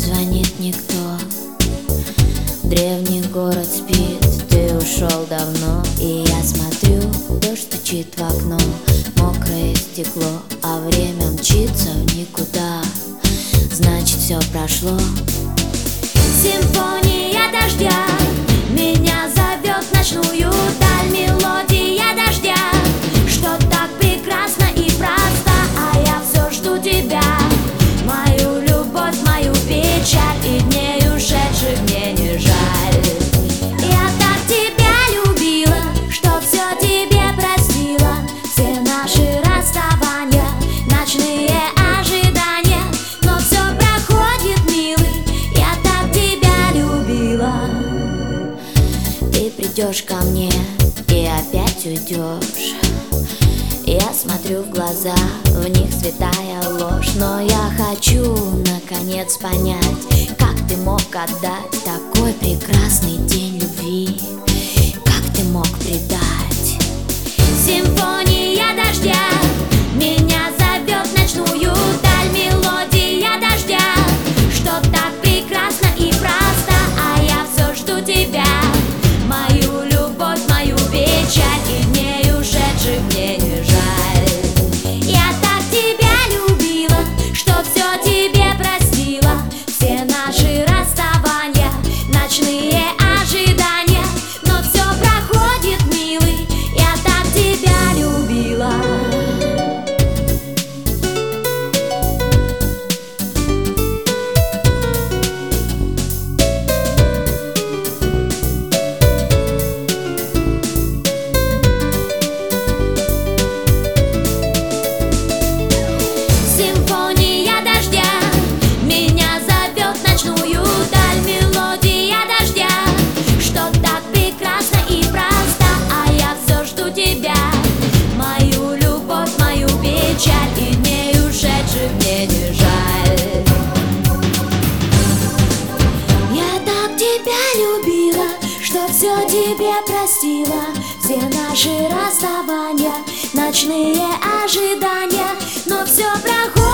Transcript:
звонит никто. Древний город спит, ты ушел давно. И я смотрю, дождь стучит в окно, мокрое стекло, а время мчится в никуда. Значит, все прошло. Симфония дождя меня зовет в ночную даль. Мелодия дождя, что так прекрасно и просто. А я все жду тебя, мою любовь, мою печаль. И дней ушедших мне не жаль. Я так тебя любила, что все тебе простила. Все наши расставания, ночные ожидания. Но все проходит, милый, я так тебя любила. Ты придешь ко мне и опять уйдешь. Я смотрю в глаза, в них святая ложь. Но я хочу наконец понять, как ты мог отдать такой прекрасный день любви. Как ты мог предать? Симфония дождя меня зовет в ночную даль. Мелодия дождя, что так прекрасно и просто. А я все жду тебя, мою любовь, мою печаль. И дней ушедших мне не жаль. Я так тебя любила, что все тебе простила. Все наши расставания, ночные ожидания. Но все проходит, милый, я так тебя любила. Симфония дождя меня зовет в ночную даль. Мелодия дождя, что так прекрасно и просто. А я все жду тебя, мою любовь, мою печаль. И дней ушедших мне не жаль. Я так тебя любила, что все тебе простила. Все наши расставания, ночные ожидания. Но все проходит,